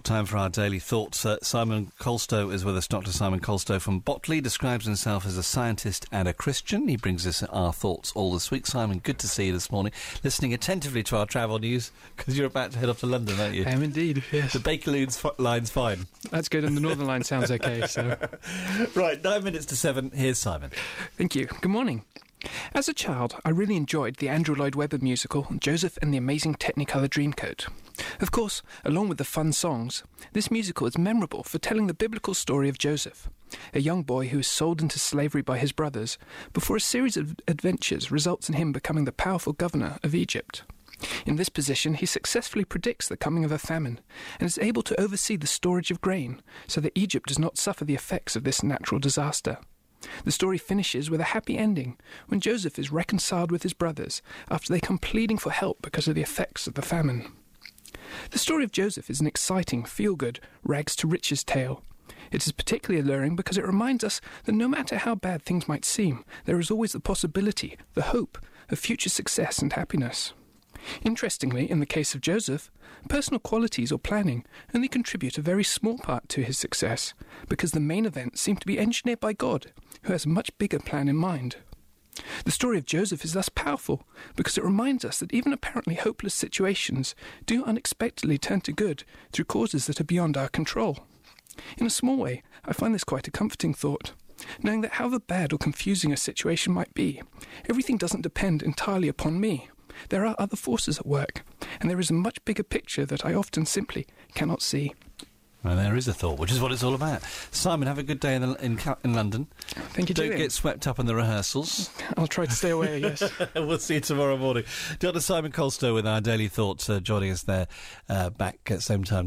Time for our daily thoughts. Simon Colstow is with us. Dr. Simon Colstow from Botley describes himself as a scientist and a Christian. He brings us our thoughts all this week. Simon, good to see you this morning. Listening attentively to our travel news, because you're about to head off to London, aren't you? I am indeed, yes. The Bakerloon's line's fine. That's good, and the Northern line sounds okay, so... Right, 9 minutes to 7. Here's Simon. Thank you. Good morning. As a child, I really enjoyed the Andrew Lloyd Webber musical, Joseph and the Amazing Technicolor Dreamcoat. Of course, along with the fun songs, this musical is memorable for telling the biblical story of Joseph, a young boy who is sold into slavery by his brothers before a series of adventures results in him becoming the powerful governor of Egypt. In this position, he successfully predicts the coming of a famine and is able to oversee the storage of grain so that Egypt does not suffer the effects of this natural disaster. The story finishes with a happy ending when Joseph is reconciled with his brothers after they come pleading for help because of the effects of the famine. The story of Joseph is an exciting, feel-good, rags-to-riches tale. It is particularly alluring because it reminds us that no matter how bad things might seem, there is always the possibility, the hope, of future success and happiness. Interestingly, in the case of Joseph, personal qualities or planning only contribute a very small part to his success, because the main events seem to be engineered by God, who has a much bigger plan in mind. The story of Joseph is thus powerful, because it reminds us that even apparently hopeless situations do unexpectedly turn to good through causes that are beyond our control. In a small way, I find this quite a comforting thought, knowing that however bad or confusing a situation might be, everything doesn't depend entirely upon me. There are other forces at work, and there is a much bigger picture that I often simply cannot see. Well, there is a thought, which is what it's all about. Simon, have a good day in London. Thank you, Don't Julian. get swept up in the rehearsals. I'll try to stay away, yes. We'll see you tomorrow morning. Dr. Simon Colstow with our daily thoughts, joining us there back at same time.